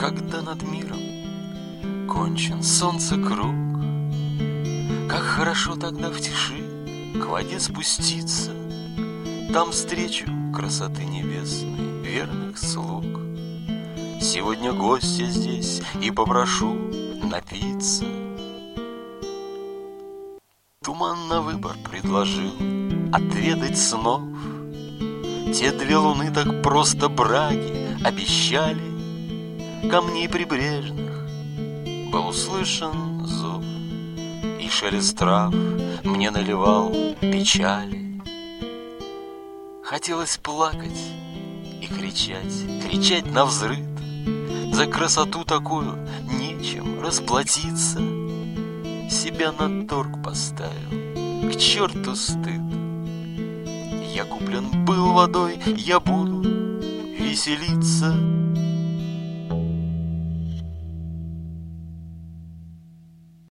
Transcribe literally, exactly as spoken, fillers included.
когда над миром кончен солнце круг. Как хорошо тогда в тиши к воде спуститься, там встречу красоты небесной верных слуг. Сегодня гость я здесь и попрошу напиться. Туман на выбор предложил отведать снов. Те две луны так просто браги обещали. Камней прибрежных был услышан зов, и шелест трав мне наливал печали. Хотелось плакать и кричать, кричать навзрыд. За красоту такую нечем расплатиться. Себя на торг поставил, к черту стыд. Я куплен был водой, я буду веселиться.